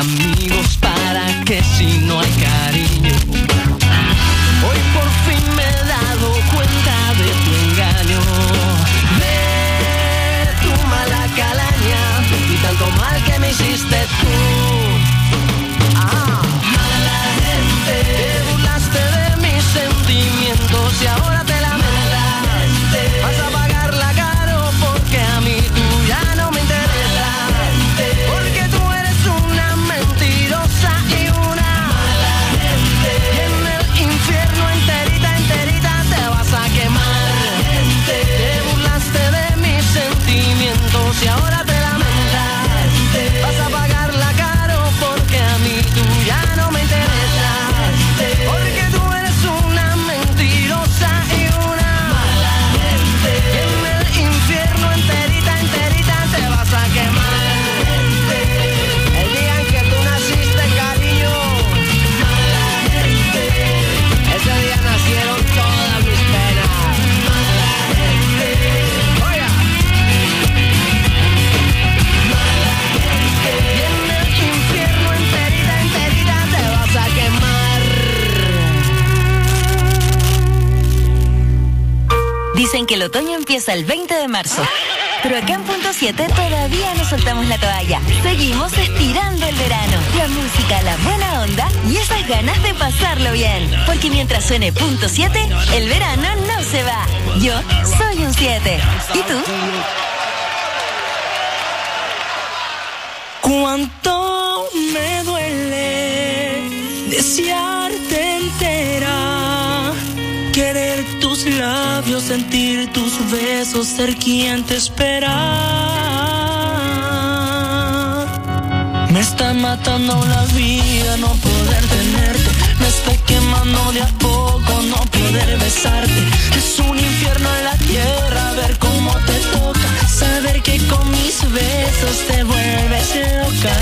amigos, para que si no hay cariño. Hoy por fin me he dado cuenta de tu engaño, de tu mala calaña y tanto mal que me hiciste tú. Mala gente, te burlaste de mis sentimientos y ahora te lamentas. Vas a pagarla caro porque a mí tú ya no me interesa. Porque tú eres una mentirosa y una mala gente. Y en el infierno enterita, enterita te vas a quemar. Te burlaste de mis sentimientos y ahora te lamentas. Vas a pagarla caro porque a mí tú ya no me interesa. Porque tú eres una mentirosa y una mala gente. Y en el infierno enterita, enterita te vas a quemar. El día en que tú naciste, cariño, mala gente. Ese día nacieron todas mis penas. Mala gente. Oiga. Mala gente. Y en el infierno enterita, enterita te vas a quemar. Dicen que el otoño empieza el 20 de marzo. Pero acá en Punto 7 todavía no soltamos la toalla. Seguimos estirando el verano. La música, la buena onda y esas ganas de pasarlo bien. Porque mientras suene Punto 7, el verano no se va. Yo soy un 7. ¿Y tú? Cuánto me duele desearte entera, querer tus labios, sentir tus besos, ser quien te espera. Me está matando la vida no poder tenerte, me está quemando de a poco no poder besarte. Es un infierno en la tierra ver cómo te toca, saber que con mis besos te vuelves loca.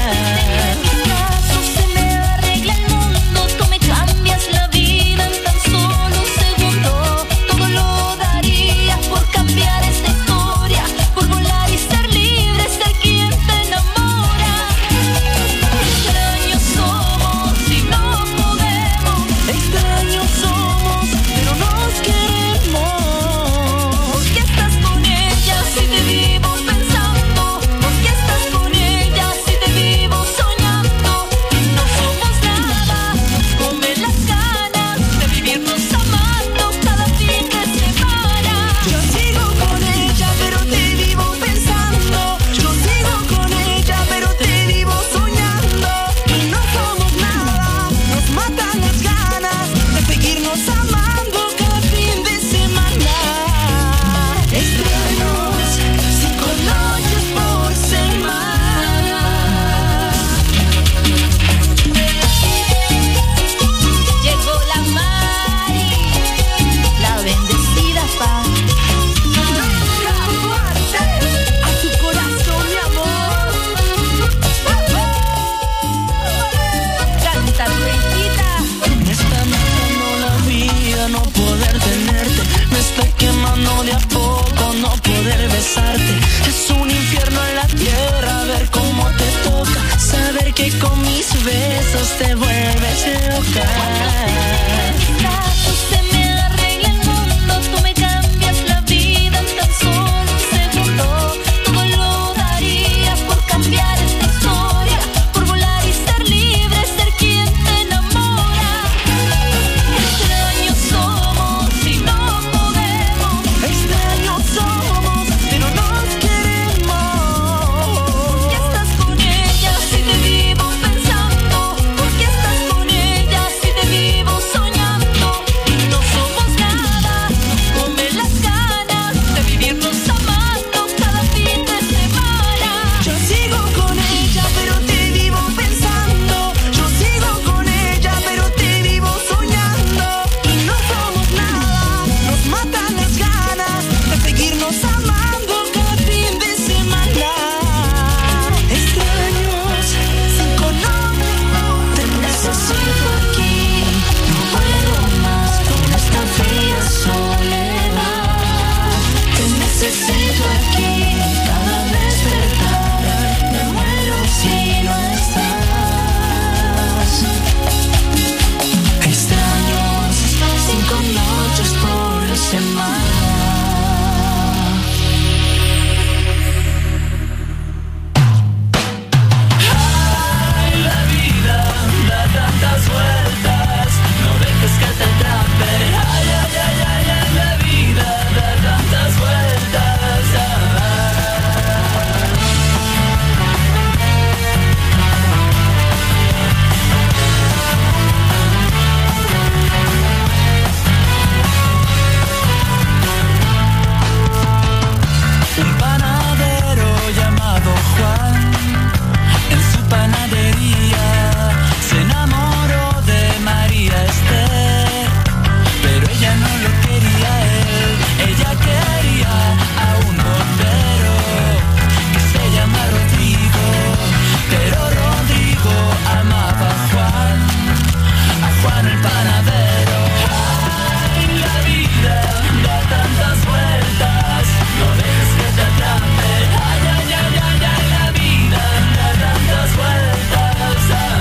Es un infierno en la tierra ver cómo te toca, saber que con mis besos te vuelves loca. Si te vivo pensando, porque estás con ella. Si te con el panadero. Ay, la vida da tantas vueltas, no dejes que te atrape. Ay, ay, ay, ay, ay, la vida da tantas vueltas.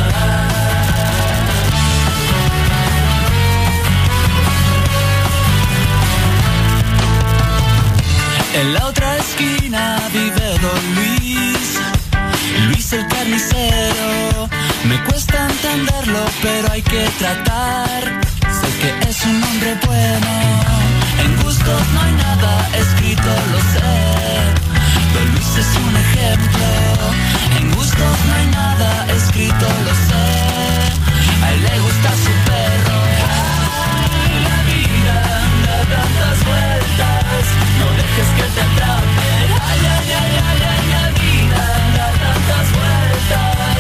En la otra esquina vive Don Luis, Luis el carnicero. Me cuesta entenderlo, pero hay que tratar. Sé que es un hombre bueno. En gustos no hay nada escrito, lo sé. Don Luis es un ejemplo. En gustos no hay nada escrito, lo sé. A él le gusta su perro. Ay, la vida da tantas vueltas, no dejes que te atrape. Ay, ay, ay, ay, ay, la vida da tantas vueltas.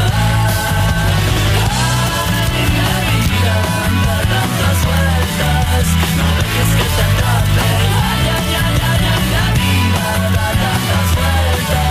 Ay, la vida da tantas vueltas, no dejes que te atrape. Ay, ay, ay, ay, ay, la vida da tantas vueltas.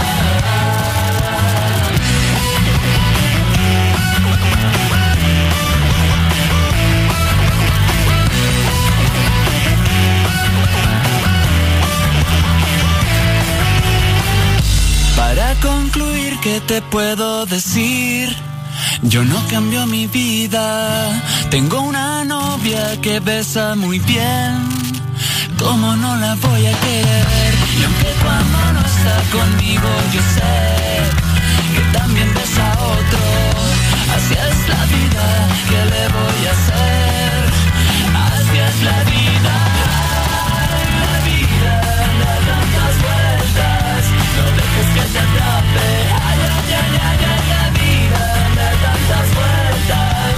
Para concluir, ¿qué te puedo decir? Yo no cambio mi vida. Tengo una novia que besa muy bien. ¿Cómo no la voy a querer? Y aunque cuando no está conmigo yo sé que también besa a otro. Así es la vida, ¿qué le voy a hacer? Así es la vida. Ay, la vida da tantas vueltas, no dejes que te atrape. Ay, ay, ay, ay, ay, la vida da tantas vueltas.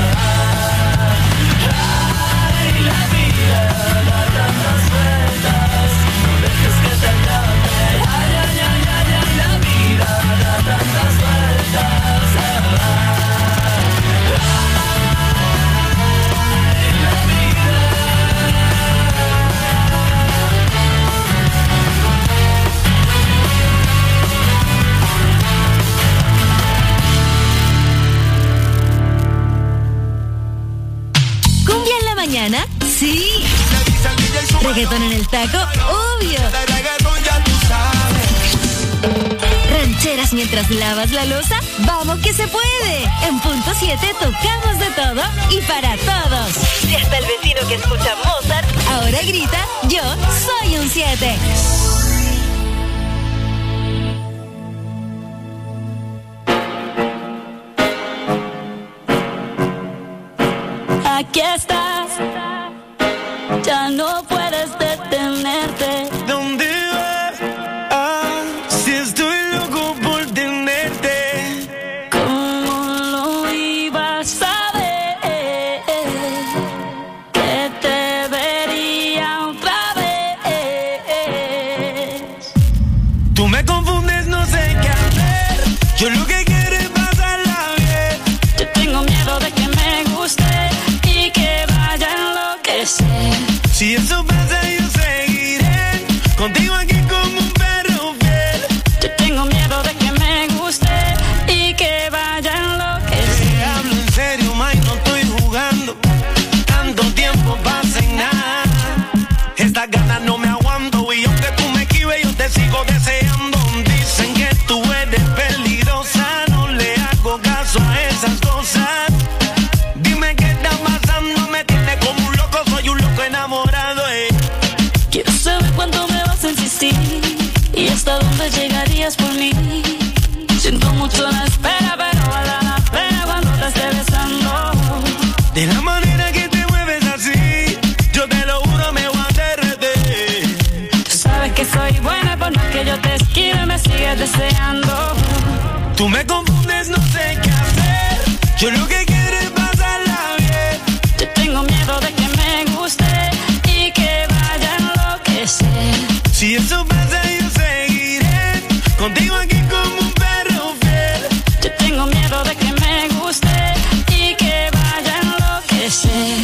Ay, la vida da tantas vueltas, no dejes que te atrape. Ay, ay, ay, ay, ay, la vida da tantas vueltas. ¿Cumbia en la mañana? Sí. ¿Reggaetón en el taco? Obvio. ¿Rancheras mientras lavas la loza? ¡Vamos que se puede! En punto 7 tocamos de todo y para todos. Si hasta el vecino que escucha Mozart ahora grita, yo soy un 7. Aquí estás, ya no puedes detenerte. ¿Dónde vas? Ah, si estoy loco por tenerte. ¿Cómo lo ibas a ver? Que te vería otra vez. Tú me confundes, no sé qué hacer. Yo lo que quiero es pasarla bien. Yo tengo miedo de que me guste y que vaya a enloquecer. Si eso pasa yo seguiré contigo aquí como un perro fiel. Yo tengo miedo de que me guste y que vaya a enloquecer. Te hablo en serio, Mike, no estoy jugando. Tanto tiempo pasa en nada. Estas ganas no me aguanto y aunque tú me esquives yo te sigo deseando. Dicen que tú eres peligrosa, no le hago caso a esas cosas. Dime qué está pasando, me tiene como un loco, soy un loco enamorado, Quiero saber cuánto me vas a insistir y hasta dónde llegarías por mí. Siento mucho la espera, pero vale la pena cuando te esté besando. De la manera que te mueves así, yo te lo juro me voy a derretir. Tú sabes que soy buena, por más que yo te esquive me sigues deseando. Tú me confundes, no sé qué hacer. Yo lo que quiero es pasarla bien. Yo tengo miedo de que me guste y que vaya a enloquecer. Si eso pasa yo seguiré contigo aquí como un perro fiel. Yo tengo miedo de que me guste y que vaya a enloquecer.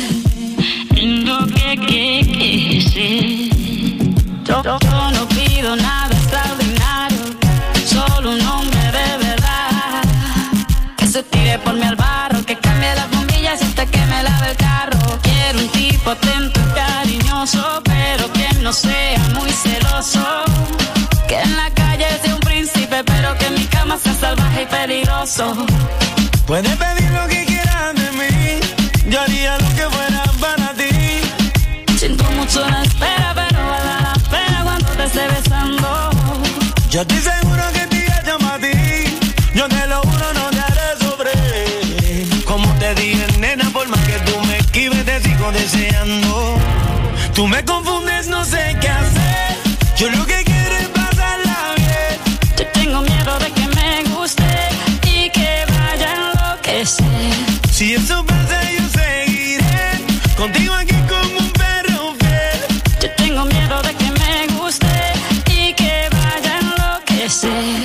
Yo no pido nada extraordinario, solo un hombre de verdad que se tire por mí al barro, que cambie las bombillas hasta que me lave el carro. Quiero un tipo atento y cariñoso, pero que no sea muy celoso. Que en la calle sea un príncipe, pero que en mi cama sea salvaje y peligroso. Puedes pedir lo que quieras de mí, yo haría lo que fuera para ti. Siento mucho la espera, pero vale la pena cuando te esté besando. Yo estoy seguro que te llamo a ti, yo te lo juro, no te haré sobre. Como te dije, nena, por más que tú me esquives, te sigo deseando. Tú me confundes, no sé qué hacer, yo lo que quiero es pasarla bien. Yo tengo miedo de que me guste y que vaya a enloquecer. Si eso pasa, yo seguiré contigo aquí como un perro fiel. Yo tengo miedo de que me guste y que vaya a enloquecer.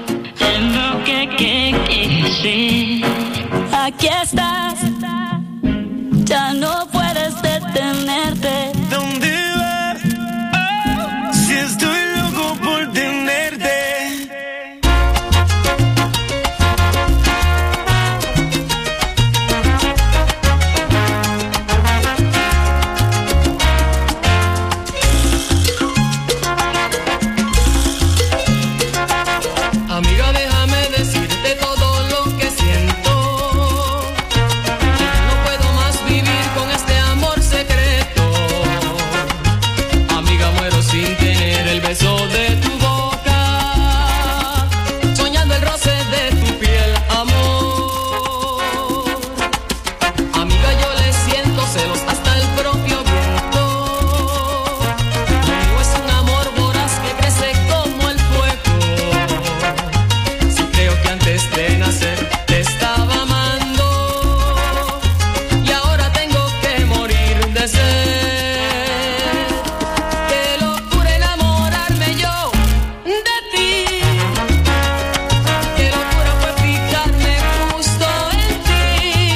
Aquí estás, ya no puedes detenerte. ¿Dónde vas? Oh, si estoy loco por tenerte. Amiga, déjame decirte todo lo que siento. No puedo más vivir con este amor secreto. Amiga, muero sin tener el beso de tu boca, soñando el roce de tu piel, amor. Amiga, yo le siento celos hasta el propio viento. Lo mío es un amor voraz que crece como el fuego. Si creo que antes de nacer te estaba amando y ahora tengo que morir de sed. Qué locura enamorarme yo de ti. Qué locura fue fijarme justo en ti.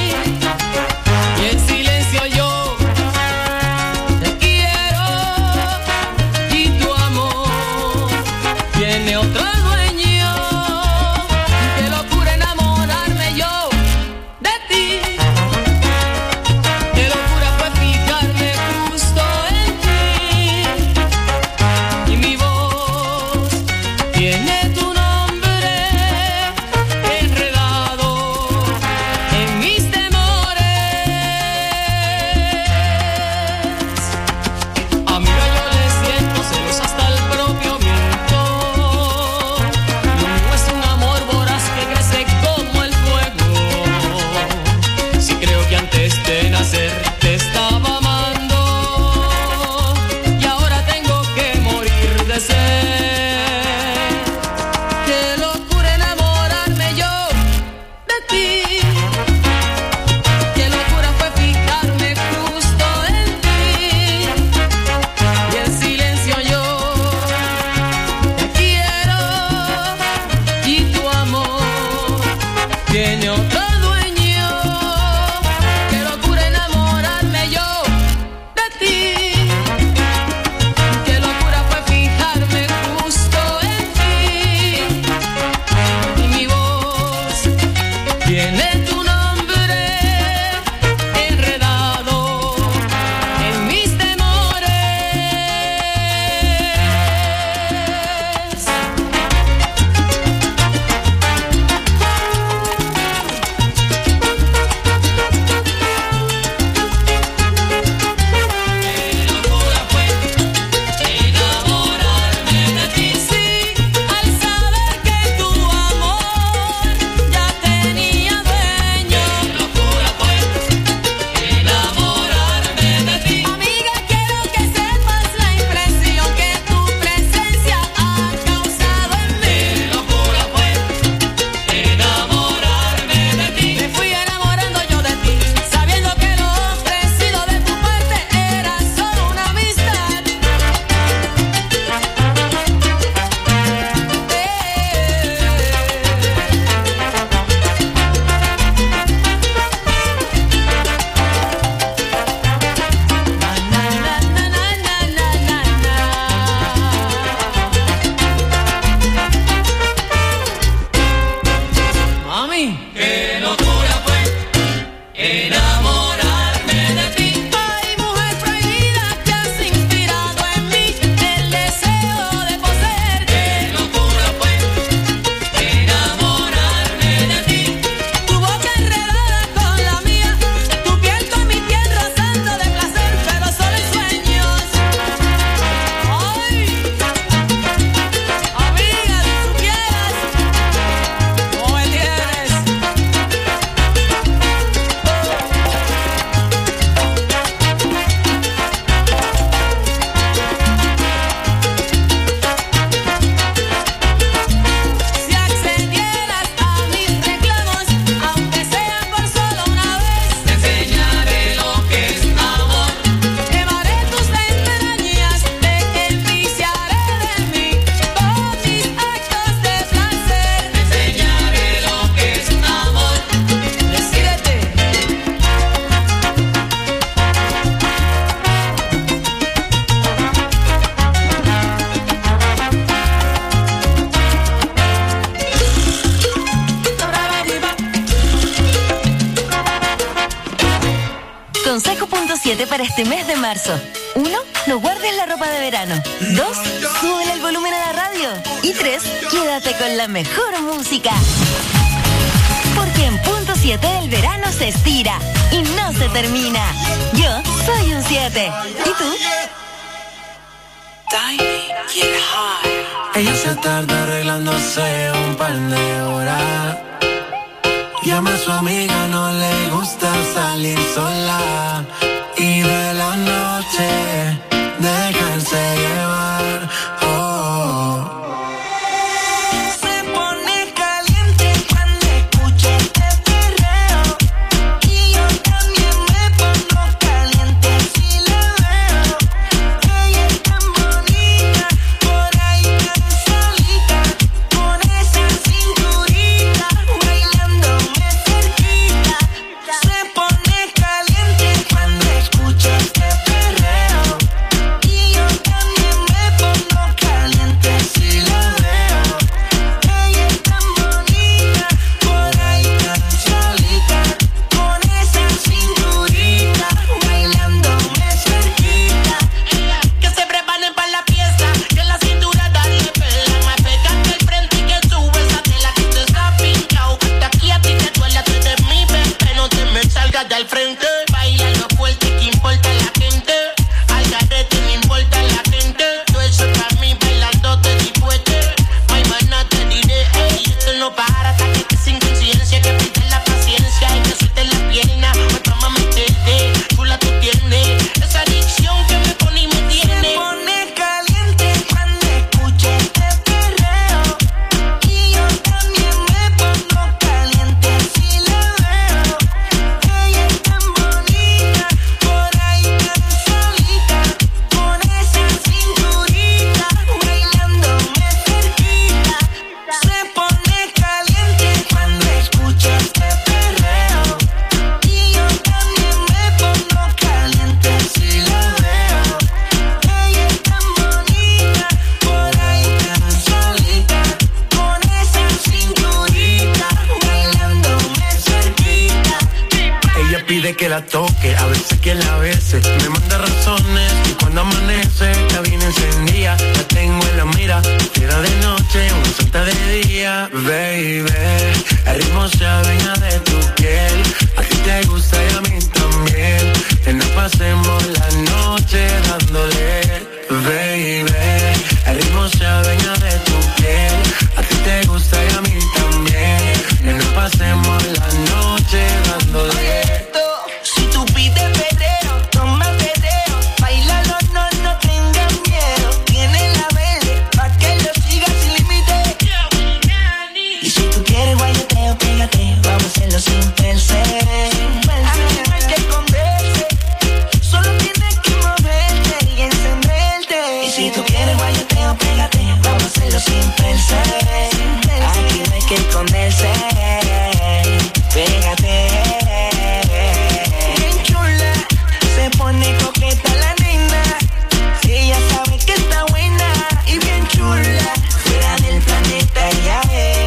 Y en silencio yo te quiero y tu amor tiene otro dueño. Qué locura enamorarme yo de ti. Qué locura fue fijarme justo en ti. Y mi voz tiene tu nombre enredado en mis temores. Amiga, yo le siento celos hasta el propio viento. Lo mío es un amor voraz que crece como el fuego. Si creo que antes de nacer te estaba amando y ahora tengo que morir de sed. Qué locura enamorarme yo de ti. Qué locura fue fijarme justo en ti. Y en silencio yo te quiero y tu amor tiene otro dueño. Qué locura enamorarme yo de ti. Qué locura fue fijarme justo en ti. Y mi voz tiene tu nombre enredado en mis temores. Qué locura fue enamorarme. Consejo.7 para este mes de marzo. 1. No guardes la ropa de verano. 2. Súbele el volumen a la radio. Y 3. Quédate con la mejor música. Porque en punto 7 el verano se estira y no se termina. Yo soy un 7. ¿Y tú? Ella se tarda arreglándose un par de horas. Llama a su amiga, no le gusta salir sola. Y de la noche dejarse llevar. Oh. Al frente, baila lo fuerte, que importa la gente. Al garete, no importa la gente. Todo eso para mí, bailando te dispueste. My mana te diré, ey, esto no para hasta que estés sin conciencia. Que pierdes la paciencia y que sueltes la pierna. Pues vamos a meterte, chula tú tienes. Esa adicción que me pone y me tiene. Se pone caliente cuando escucha este perreo. Y yo también me pongo caliente si la veo. Pide que la toque, a veces que la bese. Me manda razones y cuando amanece la viene encendida. La tengo en la mira, fiera de noche, una suelta de día. Baby, el ritmo se adueña de tu piel. A ti te gusta y a mí también. Que nos pasemos la noche dándole. Baby, el ritmo se adueña de tu piel. A ti te gusta y a mí también. Que nos pasemos la noche dándole. Vamos a hacerlo sin pensar. Aquí no hay que esconderse. Solo tienes que moverte y encenderte. Y si tú quieres guayoteo, pégate. Vamos a hacerlo sin pensar. Aquí no hay que esconderse. Pégate. Bien chula, se pone coqueta la nena. Ella sabe que está buena y bien chula. Fuera del planeta ella es.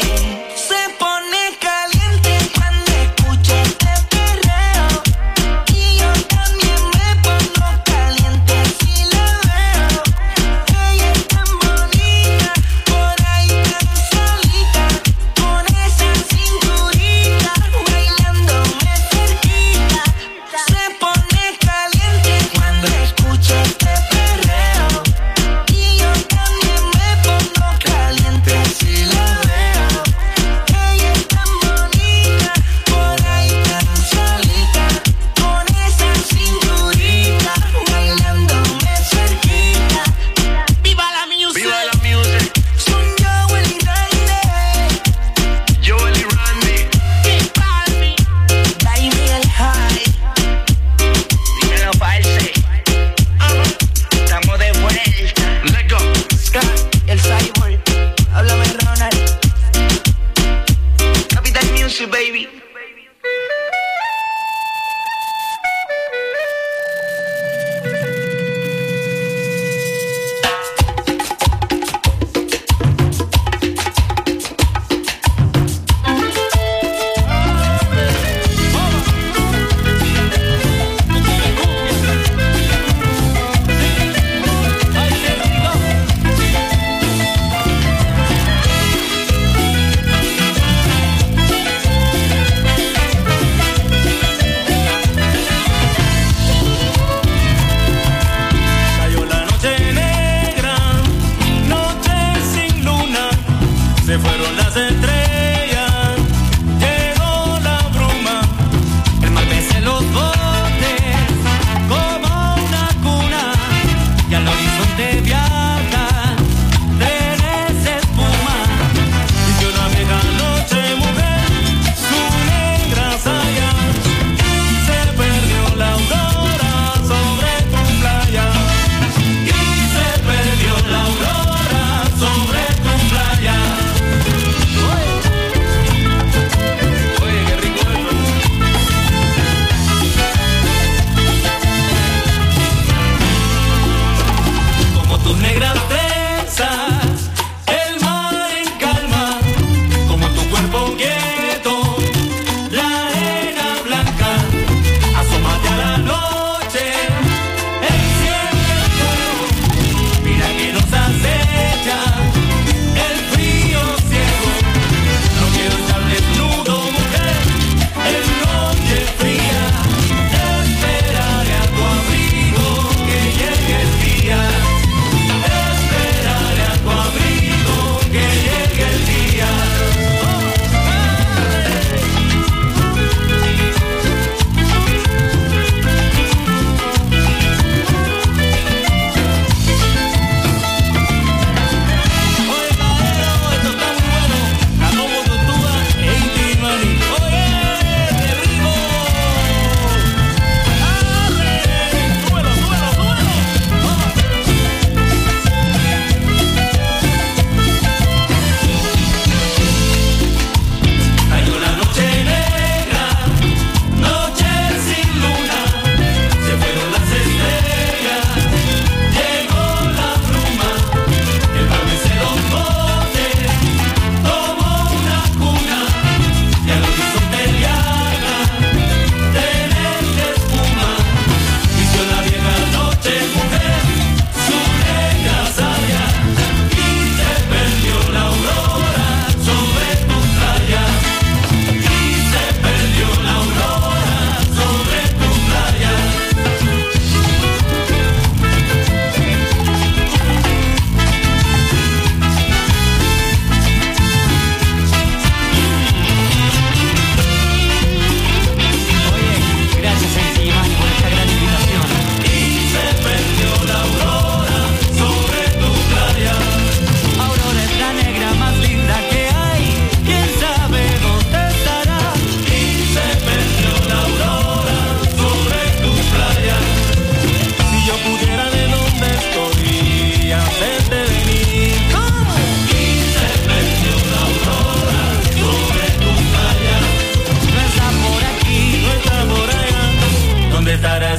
Baby.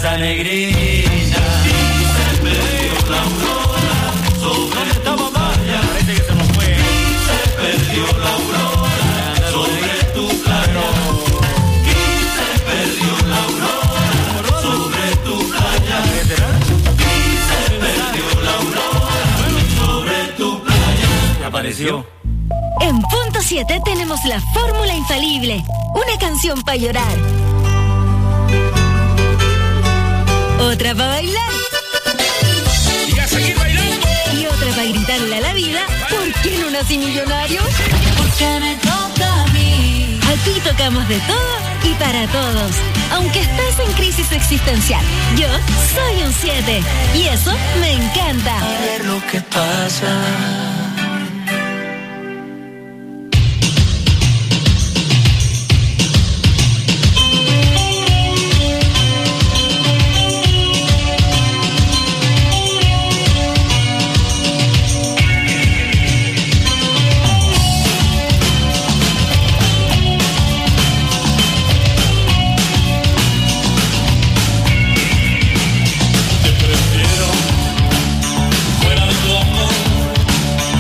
esa negrita. Y se perdió la aurora sobre tu playa. Parece que se nos fue. Y se perdió la aurora sobre tu playa. Y se perdió la aurora sobre tu playa. Y se perdió la aurora sobre tu playa. Apareció. En punto 7 tenemos la fórmula infalible. Una canción para llorar. Otra para bailar. Y a seguir bailando. Y otra para gritarle a la vida. ¿Por qué no nací millonario? Porque me toca a mí. Aquí tocamos de todo y para todos. Aunque estés en crisis existencial, yo soy un 7. Y eso me encanta. A ver lo que pasa. Te prefiero fuera de tu amor.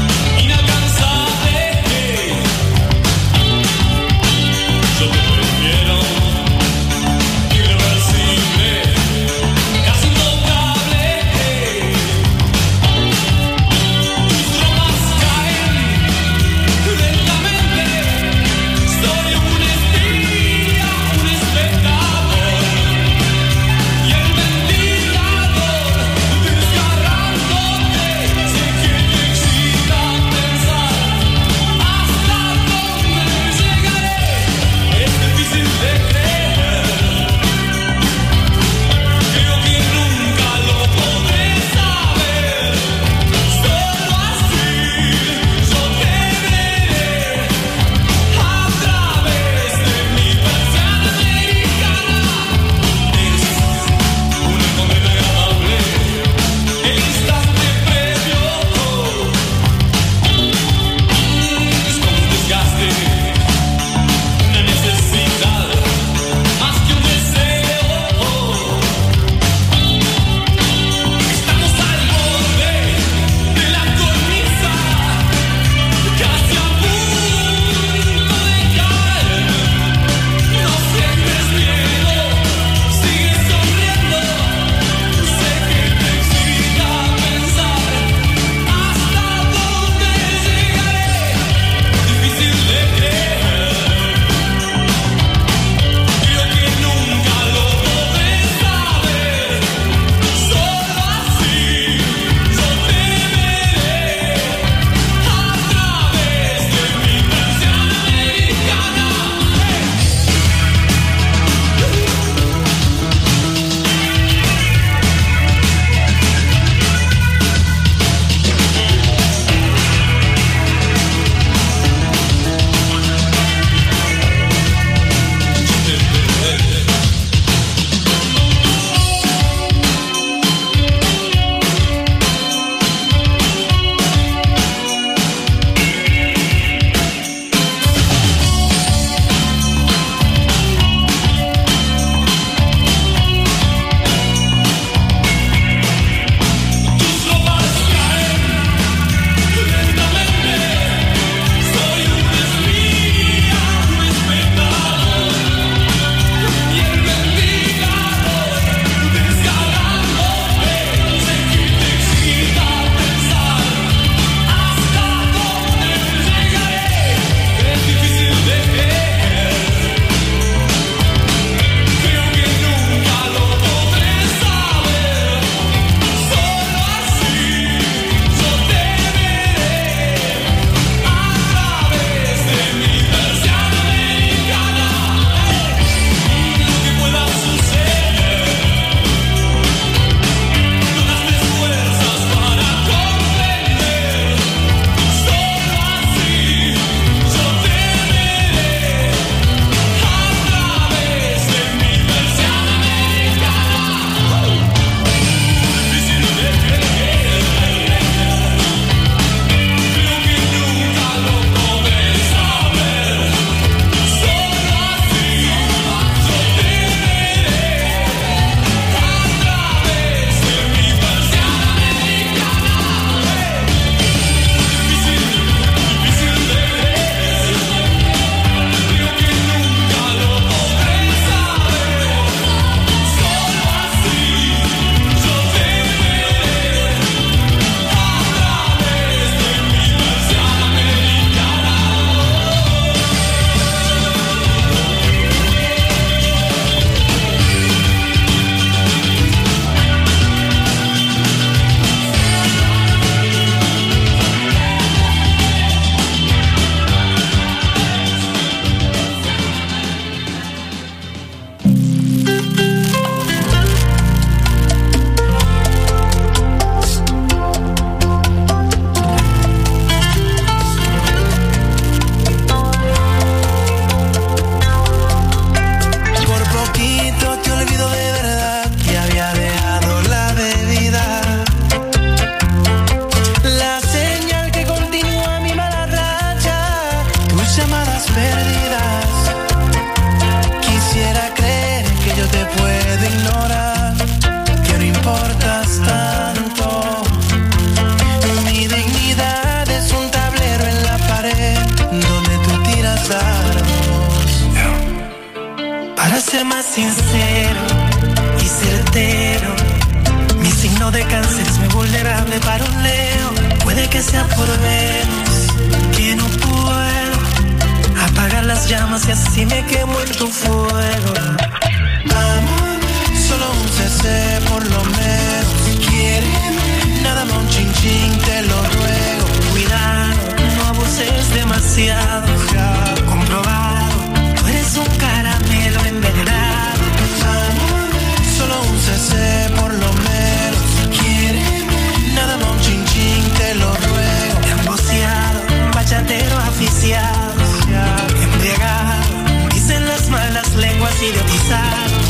ser más sincero y certero, mi signo de cáncer es muy vulnerable para un Leo. Puede que sea por Venus, que no puedo apagar las llamas y así me quemo en tu fuego. Amor, solo un CC por lo menos. Quiere, nada más un chin chin, te lo ruego. Cuidado, no abuses demasiado, ya comprobado. Tú eres un caramelo envenenado. Amor, solo un CC por lo menos. Quiere, nada más un chin chin, te lo ruego. Emboceado, bachatero aficiado, embriagado, dicen las malas lenguas idiotizado.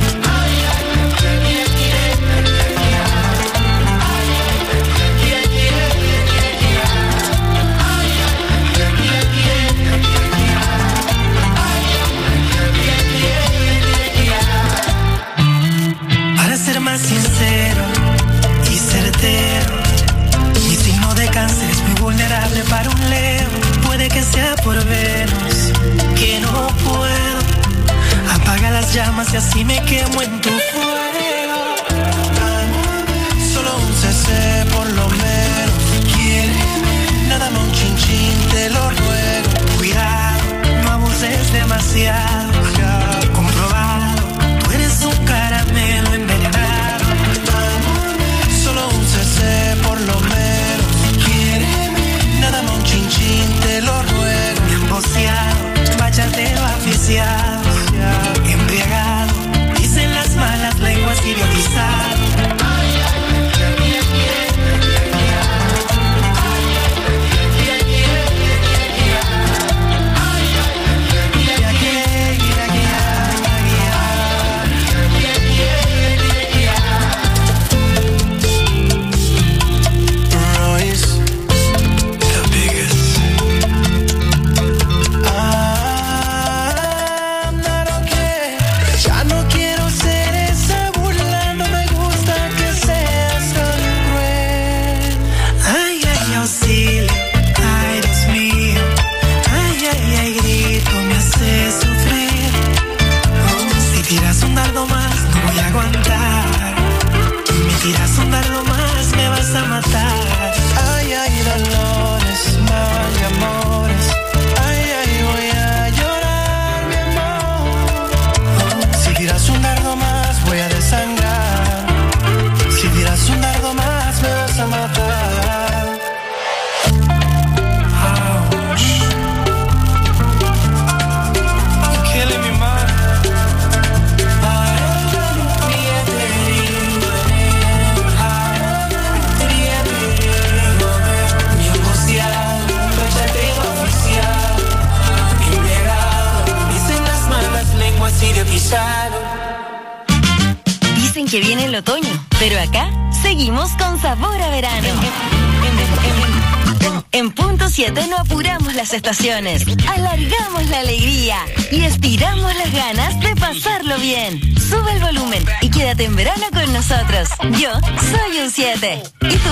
Para ser más sincero y certero, mi signo de cáncer es muy vulnerable para un Leo. Puede que sea por Venus, que no puedo apaga las llamas y así me quemo en tu fuego. Amor, solo un CC por lo menos. Quiere, nada más un chin chin, te lo ruego. Cuidado, no abuses demasiado, ya comprobado. Tú eres un caramelo envenenado. Amor, solo un CC por lo menos. Quiere, nada más un chin chin, te lo ruego. Emboceado, bachatero aficiado, embriagado, dicen las malas lenguas idiotizado. Dicen que viene el otoño, pero acá seguimos con sabor a verano. En punto 7 no apuramos las estaciones, alargamos la alegría y estiramos las ganas de pasarlo bien. Sube el volumen y quédate en verano con nosotros. Yo soy un 7. ¿Y tú?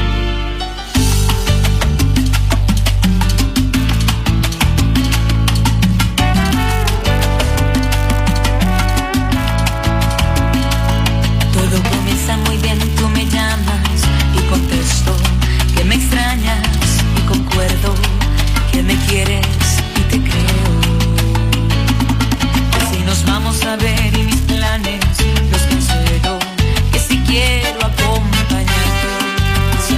Muy bien, tú me llamas y contesto que me extrañas y concuerdo que me quieres y te creo. Si nos vamos a ver y mis planes los cancelo, que si quiero acompañarte, si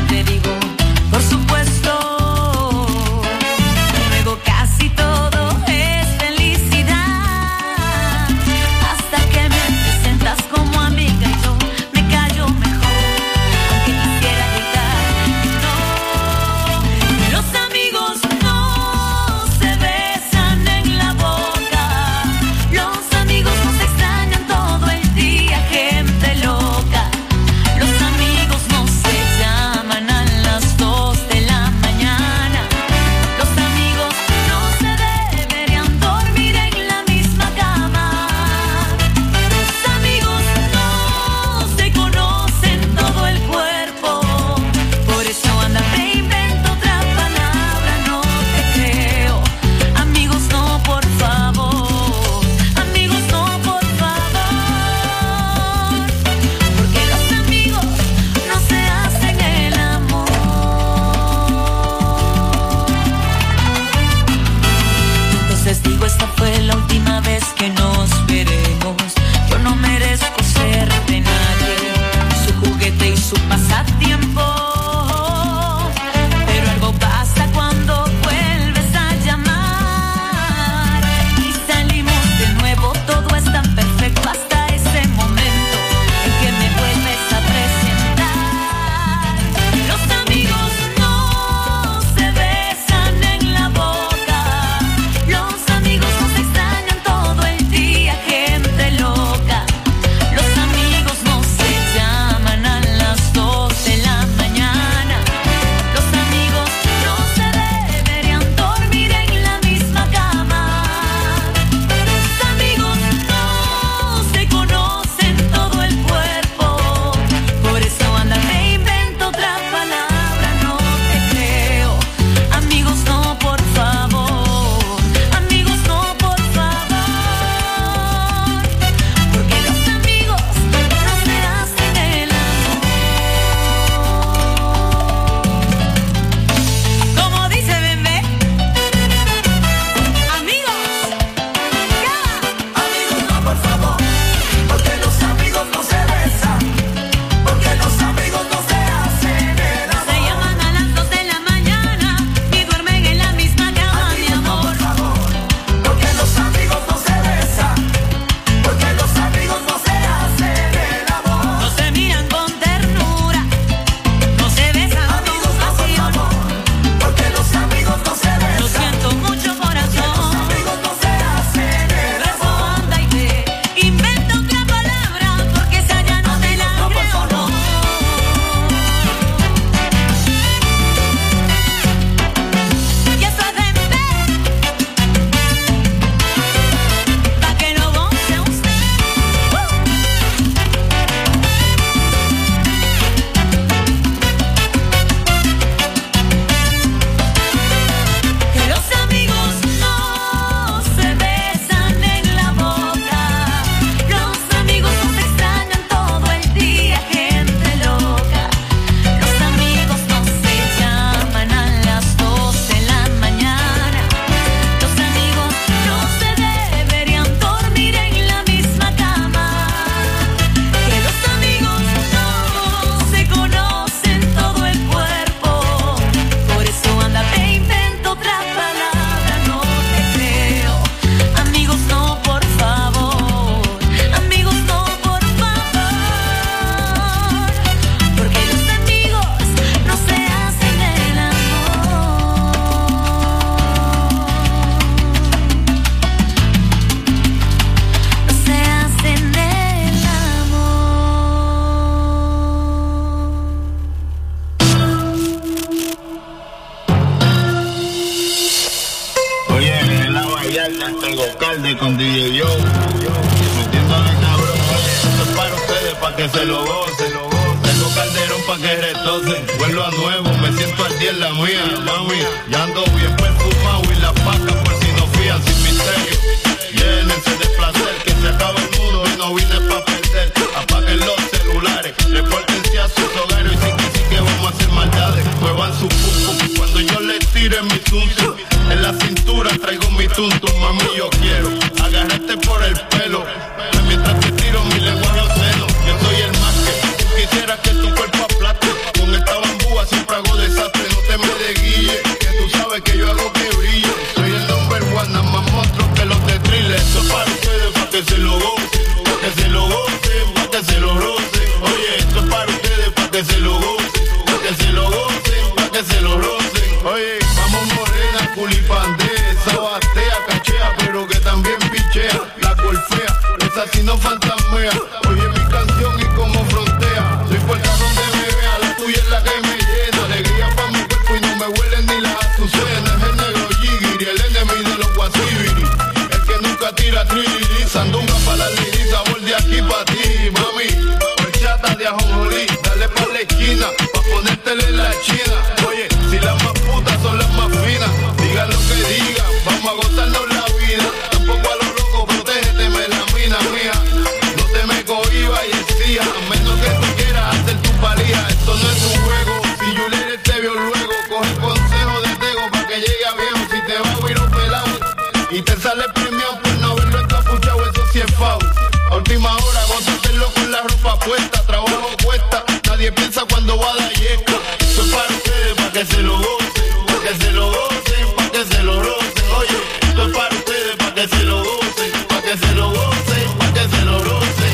Metiéndole cabrón, esto es para ustedes, pa' que se lo gocen. Tengo Calderón pa' que retocen. Vuelvo a nuevo, me siento al día en la mía, mami. Ya ando bien perfumado y las vacas por si no fían sin misterio. Llénense de placer, que se acaba el mundo y no vine pa' perder. Apaguen los celulares, repórtense a sus hogares y sí que vamos a hacer maldades. Muevan su pum cuando yo les tire mi tuntum. En la cintura traigo mi tuntum, mami, yo quiero agarrarte por el pelo mientras te tiro mi lenguaje obsceno. Yo soy el más que tú quisieras que tu cuerpo aplaste. Con esta bambúa siempre hago desastre, no te me desguille, que tú sabes que yo hago que brille. Soy el number one, nada más monstruo que los de Thriller. Esto es para ustedes, pa' que se lo gocen, pa' que se lo gocen, pa' que se lo rocen. Oye, esto es para ustedes, pa' que se lo gocen, pa' que se lo gocen, pa' que se lo rocen. Oye, vamos morena, culipandesa, batea, cachea, pero que también pichea. La golfea, esa sí no fantasmea. Oye mi canción y como frontea. Soy fuerte donde me vea, la tuya es la que me llena. Alegría pa' mi cuerpo y no me huelen ni las azucenas. Es el negro Jigiri, el enemigo de los guasibiri. El que nunca tira triliri. Sandunga pa' la liris, sabor de aquí pa' ti, mami. Horchata de ajonjolí, dale pa' la esquina, pa' ponértele en la china. Oye, si las más putas son las más finas, digan lo que digan, vamos a gozarnos la vida. Tampoco a los locos, protégete, me la mina mía. No te me cohibas y exija, a menos que tú quieras hacer tu palija. Esto no es un juego, si Juliet te vio luego, coge el consejo de Tego pa' que llegue a viejo. Si te va a oír un pelado y te sale premiado por no haberlo encapuchado, eso sí es foul. A última hora, gózatelo con la ropa puesta, trabajo cuesta, nadie piensa cuando va a dar yesca. Esto es para ustedes, pa' que se lo gocen, pa' que se lo gocen, pa' que se lo rocen. Oye, esto es para ustedes, pa' que se lo gocen, pa' que se lo gocen, pa' que se lo rocen.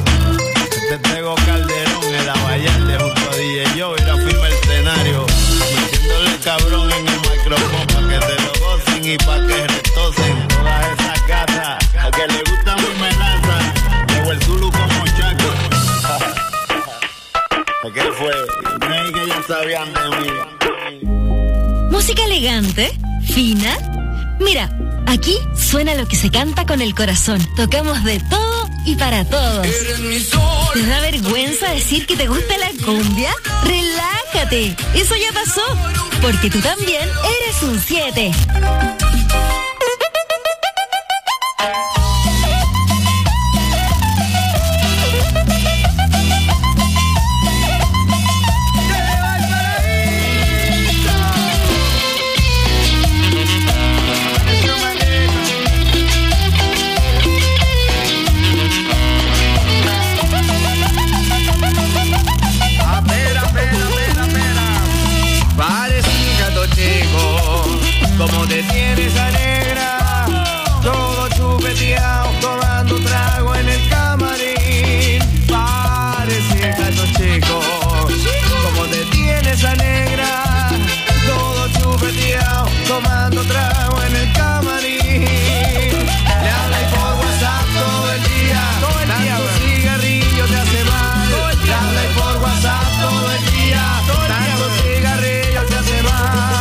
Este Tego Calderón en la Vallarde junto a DJ Joe, ir a firmar el escenario, metiéndole cabrón en el micrófono pa' que se lo gocen y pa' que retocen todas esas gatas. A que le gusta mi melaza, llevo el Zulu como Chaco. ¿Qué fue? Creí que ya sabían de mí. Música elegante, fina. Mira, aquí suena lo que se canta con el corazón. Tocamos de todo y para todos. ¿Te da vergüenza decir que te gusta la cumbia? Relájate, eso ya pasó, porque tú también eres un 7. Como te tienes a negra, todo chupeteado, tomando trago en el camarín. Parece gato chico. Como te tienes a negra, todo chupeteado, tomando trago en el camarín. Le hablas por WhatsApp todo el día, tanto cigarrillo te hace mal. Le hablas por WhatsApp todo el día, tanto cigarrillo te hace mal.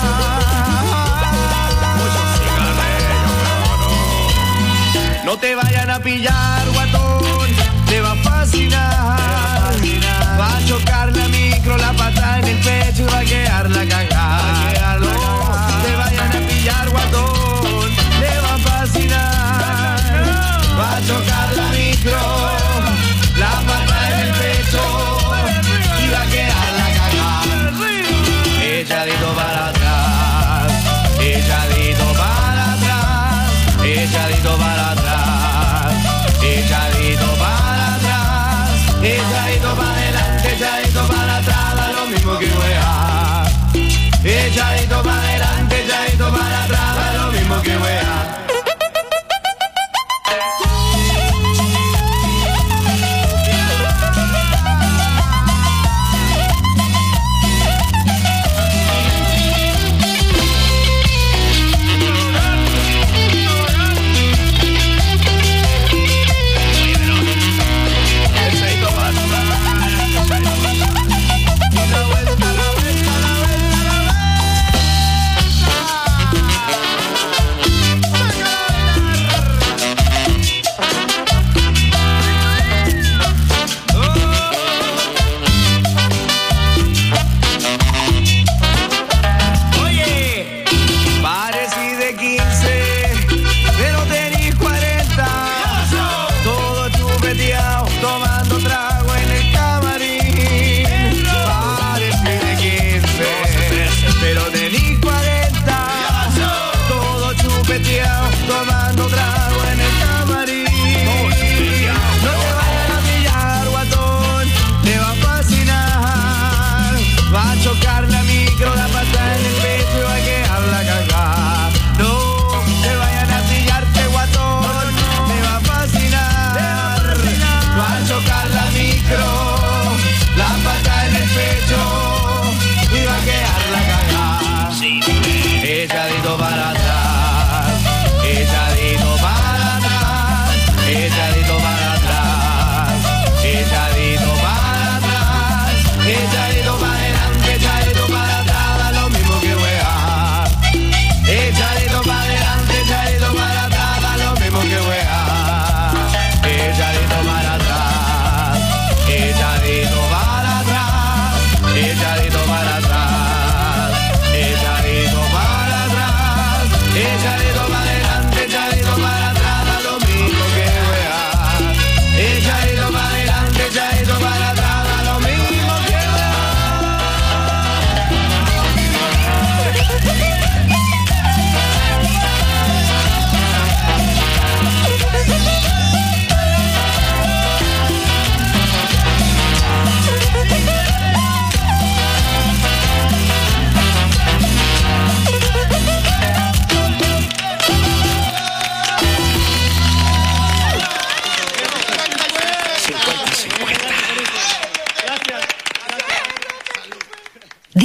No te vayan a pillar, guatón, te va a fascinar. Va a chocar la micro, la pata en el pecho y va a quedar la cagada. No te vayan a pillar, guatón, te va a fascinar. Va a chocar la micro, la pata en el pecho y va a quedar la cagada. Echadito para atrás, echadito para atrás, echadito para atrás, echadito para atrás, echadito para adelante, echadito para atrás, da lo mismo que juegas.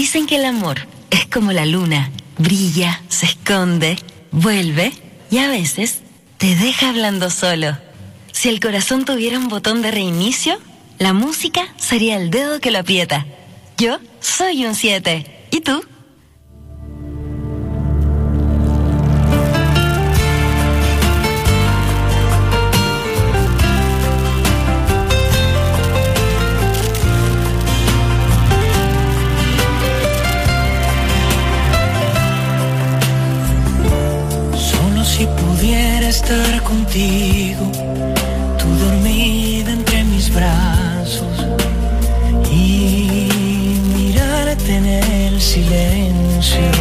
Dicen que el amor es como la luna, brilla, se esconde, vuelve y a veces te deja hablando solo. Si el corazón tuviera un botón de reinicio, la música sería el dedo que lo aprieta. Yo soy un 7. ¿Y tú? Si pudiera estar contigo, tú dormida entre mis brazos y mirarte en el silencio.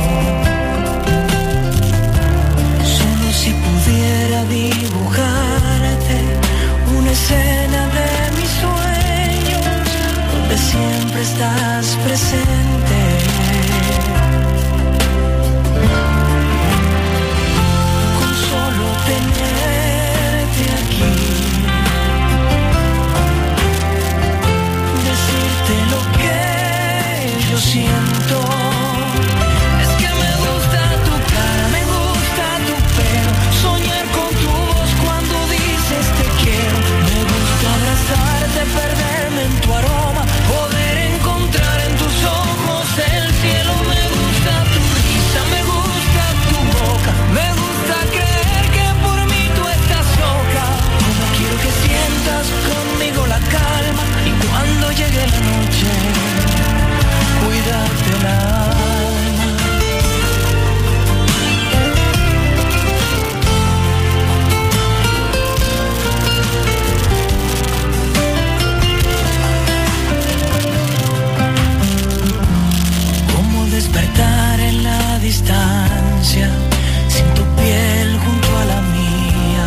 Solo si pudiera dibujarte una escena de mis sueños, donde siempre estás presente. Tenerte aquí, decirte lo que yo siento. Es que me gusta tu cara, me gusta tu pelo, soñar con tu voz cuando dices te quiero. Me gusta abrazarte, perderme en tu aroma, poder encontrar en tus ojos el cielo. Me gusta tu risa, me gusta tu boca, me gusta creer que quiero que sientas conmigo la calma y cuando llegue la noche, cuidarte el alma. Como despertar en la distancia, sin tu piel junto a la mía,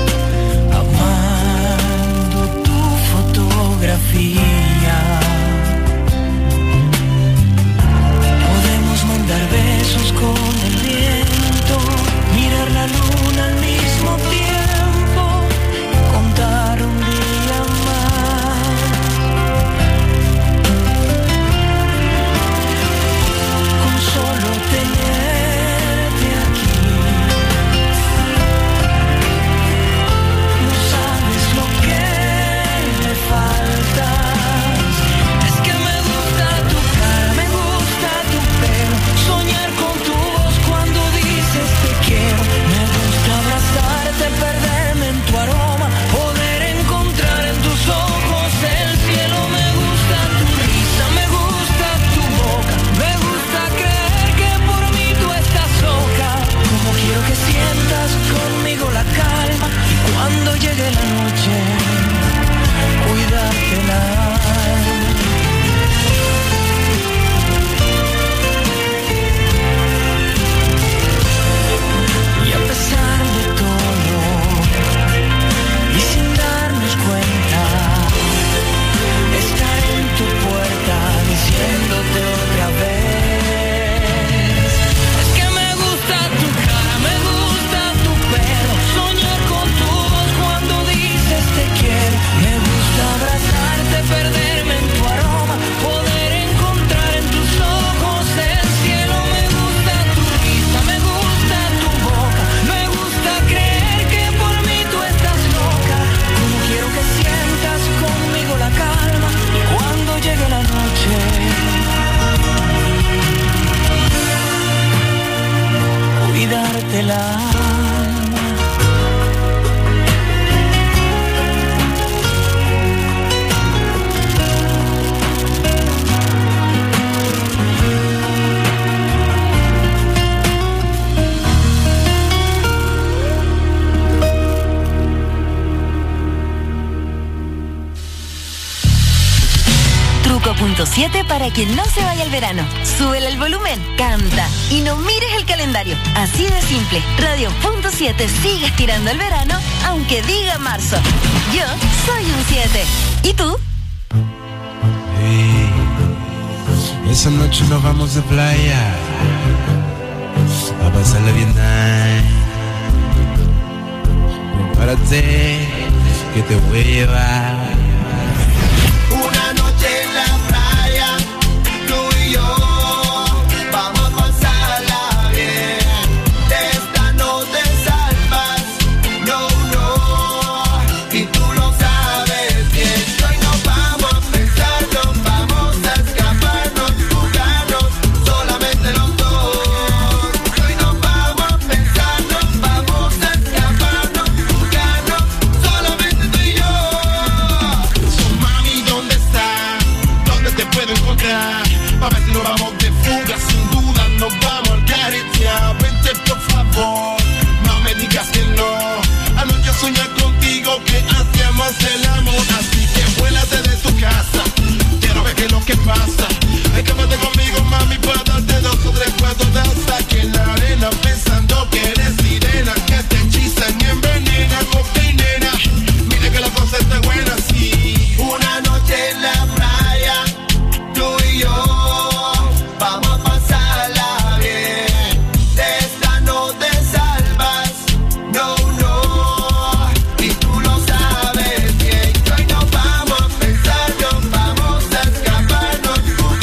amando tu fotografía. Podemos mandar besos con el viento, mirar la luna al mismo tiempo, contar un día más. Con solo tenerte aquí, faltas. Es que me gusta tu cara, me gusta tu pelo, soñar con tu voz cuando dices te quiero. Me gusta abrazarte, perderme en tu aroma, poder encontrar en tus ojos el cielo. Me gusta tu risa, me gusta tu boca, me gusta creer que por mí tú estás loca. Como quiero que sientas conmigo la calma y cuando llegue la noche, cuidarte el alma. Y a pesar de todo, y sin darnos cuenta, estar en tu puerta diciéndote otra vez. Es que me gusta tu cara, me gusta tu pelo, soñar con tu voz cuando dices te quiero. Me gusta abrazarte, perderme en tu aroma, poder encontrar en tus ojos el cielo. Me gusta tu risa, me gusta tu boca, me gusta creer que por mí tú estás loca. Como quiero que sientas conmigo la calma y cuando llegue la noche, cuidarte el alma. Truco.7 para que no se vaya el verano. Súbele el volumen, canta y no mires el calendario. Así de simple. Radio.7 sigue estirando el verano, aunque diga marzo. Yo soy un 7. ¿Y tú? Hey, esa noche nos vamos de playa a pasarla bien nice. Prepárate que te voy a llevar. Una noche en la playa, tú y yo. hacer el amor, así que vuélate de tu casa. Quiero ver qué es lo que pasa. Escápate conmigo, mami, para darte 2 o 3 cuartos de hasta aquí en la arena, pensando que eres sirena, que te hechizan y envenenan, nena. Mira que la cosa está buena, sí. Una noche en la playa, tú y yo, vamos a pasarla bien. De esta no te salvas, no, no, y tú lo sabes bien. Hoy nos vamos a pensar, nos vamos a escaparnos.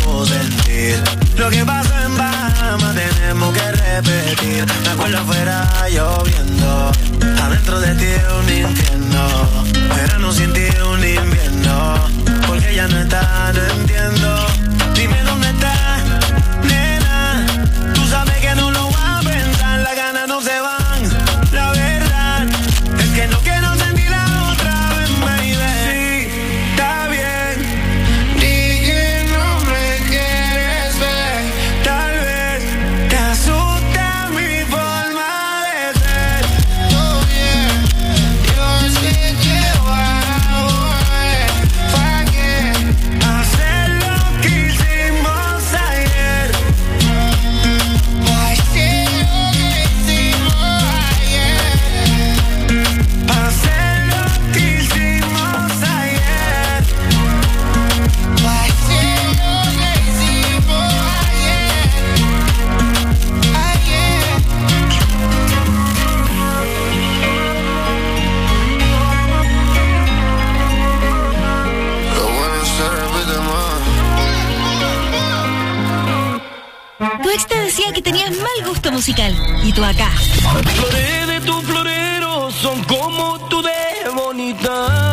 puedo sentir. Lo que pasó en Bahamas tenemos que repetir. Me acuerdo afuera lloviendo, adentro de ti un infierno. Verano sin ti un invierno, porque ya no está, no entiendo. Dime dónde está, nena. Tú sabes que no lo voy a pensar, las ganas no se van. La verdad es que no quiero sentir la otra vez, baby. Sí, está bien. Di que no me quieres ver. Tal vez te asusta mi forma de ser. Todo bien, yo sé que voy a volver. ¿Para qué hacer lo que hicimos ayer? Hacer lo que hicimos ayer. Hacer lo que hicimos ayer. Hacer lo que hicimos ayer. Lo bueno es ser repite más. Tu ex te decía que tenías mal gusto musical. Y tú acá. Las flores de tu florero son como tú de bonita.